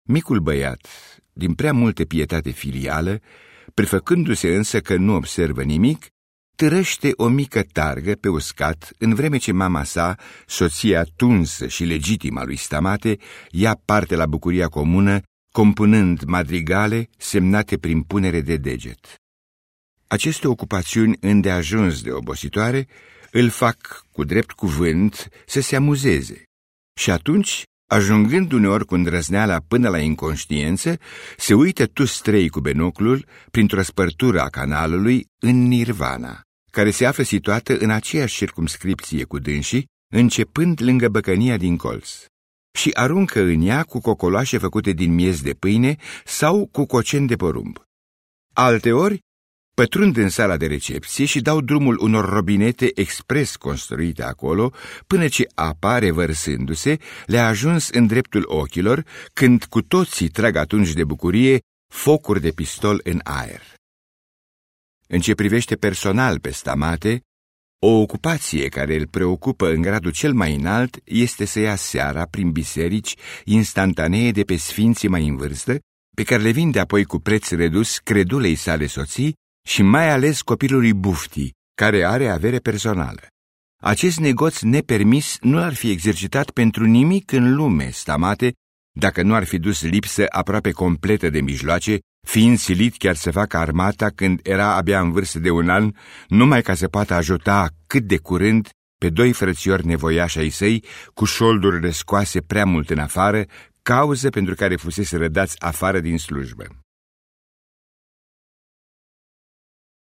Micul băiat, din prea multă pietate filială, prefăcându-se însă că nu observă nimic, târăște o mică targă pe uscat, în vreme ce mama sa, soția tunsă și legitimă a lui Stamate, ia parte la bucuria comună, compunând madrigale semnate prin punere de deget. Aceste ocupațiuni îndeajuns de obositoare îl fac, cu drept cuvânt, să se amuzeze și atunci, ajungând uneori cu îndrăzneala până la inconștiență, se uită toți trei cu binoclul printr-o spărtură a canalului în Nirvana, care se află situată în aceeași circumscripție cu dânsii, începând lângă băcănia din colț, și aruncă în ea cu cocoloașe făcute din miez de pâine sau cu cocen de porumb. Alteori, pătrund în sala de recepție și dau drumul unor robinete expres construite acolo, până ce apa, revărsându-se, le-a ajuns în dreptul ochilor, când cu toții trag atunci de bucurie focuri de pistol în aer. În ce privește personal pe Stamate, o ocupație care îl preocupă în gradul cel mai înalt este să ia seara prin biserici instantanee de pe sfinții mai în vârstă, pe care le vinde apoi cu preț redus credulei sale soții și mai ales copilului Bufti, care are avere personală. Acest negoț nepermis nu ar fi exercitat pentru nimic în lume Stamate, dacă nu ar fi dus lipsă aproape completă de mijloace, fiind silit chiar să facă armata când era abia în vârstă de 1 an, numai ca să poată ajuta cât de curând pe 2 frățiori nevoiași ai săi, cu șoldurile scoase prea mult în afară, cauză pentru care fusese rădați afară din slujbă.